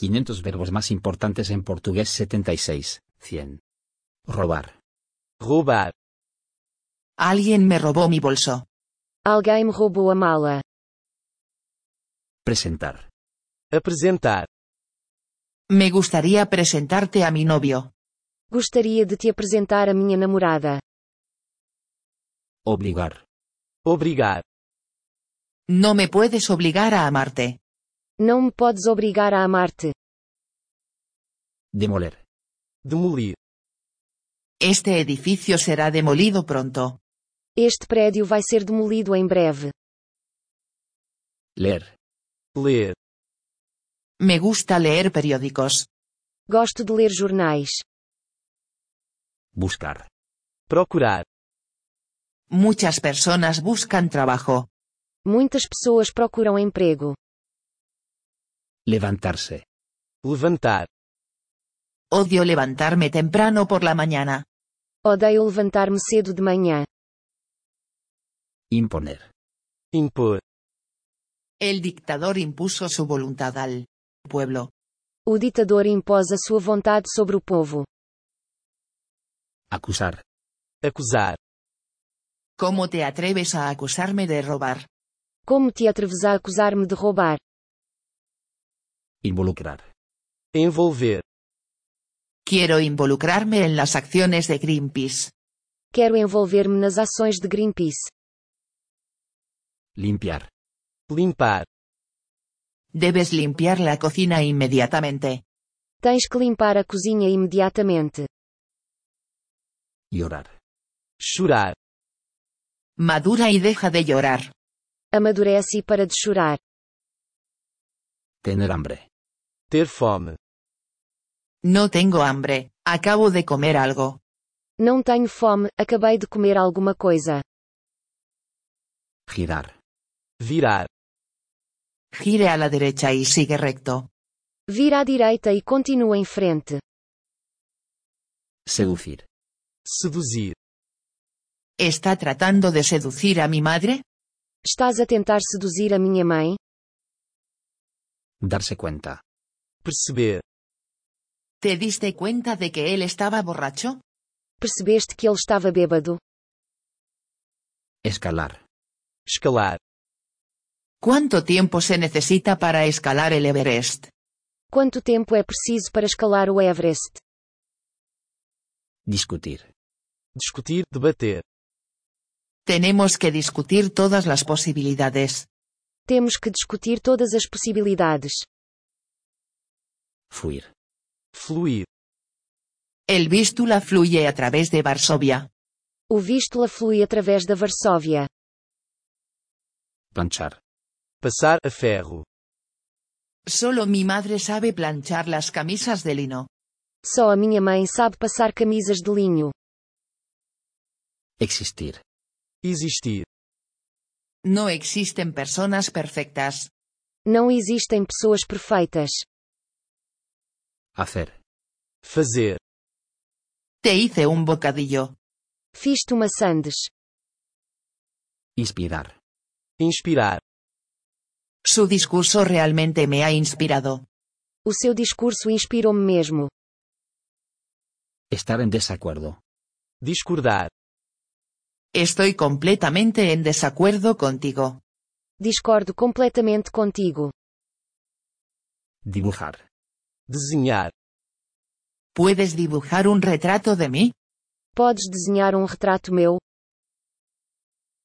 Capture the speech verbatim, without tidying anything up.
quinientos verbos más importantes en portugués. setenta y seis, cien. Robar. Roubar. Alguien me robó mi bolso. Alguém me roubou a mala. Presentar. Apresentar. Me gustaría presentarte a mi novio. Gostaria de te apresentar a minha namorada. Obligar. Obrigar. No me puedes obligar a amarte. Não me podes obrigar a amar-te. Demoler. Demolir. Este edificio será demolido pronto. Este prédio vai ser demolido em breve. Leer. Ler. Me gusta leer periódicos. Gosto de ler jornais. Buscar. Procurar. Muchas personas buscan trabajo. Muitas pessoas procuram emprego. Levantarse. Levantar. Odio levantarme temprano por la mañana. Odeio levantar-me cedo de manhã. Imponer. Impor. El dictador impuso su voluntad al pueblo. O ditador impôs a sua vontade sobre o povo. Acusar. Acusar. ¿Cómo te atreves a acusarme de robar? Como te atreves a acusar-me de roubar? Involucrar. Envolver. Quiero involucrarme en las acciones de Greenpeace. Quero envolver-me nas ações de Greenpeace. Limpiar. Limpar. Debes limpiar la cocina inmediatamente. Tens que limpar a cozinha imediatamente. Llorar. Chorar. Madura y deja de llorar. Amadurece e para de chorar. Tener hambre. Ter fome. No tengo hambre, acabo de comer algo. Não tenho fome, acabei de comer alguma coisa. Girar. Virar. Gire a la derecha y sigue recto. Vira à direita e continua em frente. Seducir. Seduzir. ¿Está tratando de seducir a mi madre? Estás a tentar seduzir a minha mãe? Darse cuenta. Perceber. ¿Te diste cuenta de que él estaba borracho? Percebeste que ele estava bêbado? Escalar. Escalar. ¿Cuánto tiempo se necesita para escalar el Everest? Quanto tempo é preciso para escalar o Everest? Discutir. Discutir, debater. Tenemos que discutir todas las posibilidades. Temos que discutir todas as possibilidades. Fluir. Fluir. El Vístula fluye a través de Varsovia. O Vístula flui através da Varsóvia. Planchar. Passar a ferro. Solo mi madre sabe planchar las camisas de lino. Só a minha mãe sabe passar camisas de linho. Existir. Existir. No existen personas perfectas. Não existem pessoas perfeitas. Hacer. Fazer. Te hice un bocadillo. Fiz-te uma sandes. Inspirar. Inspirar. Su discurso realmente me ha inspirado. O seu discurso inspirou-me mesmo. Estar en desacuerdo. Discordar. Estoy completamente en desacuerdo contigo. Discordo completamente contigo. Dibujar. Desenhar. ¿Puedes dibujar un retrato de mí? Podes desenhar um retrato meu?